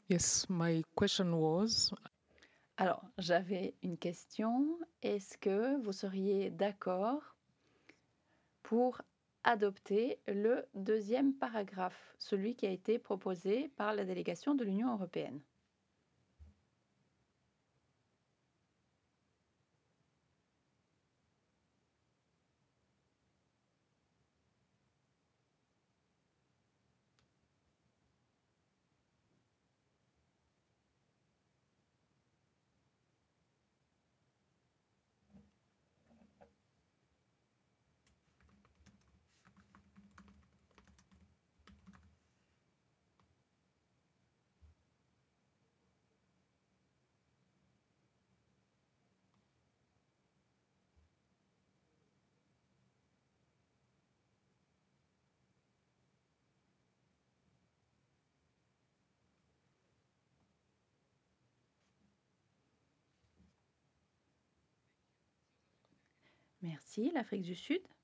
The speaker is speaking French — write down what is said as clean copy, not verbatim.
Yes, my question was, Alors, j'avais une question. Est-ce que vous seriez d'accord pour adopter le deuxième paragraphe, celui qui a été proposé par la délégation de l'Union européenne? Merci, l'Afrique du Sud.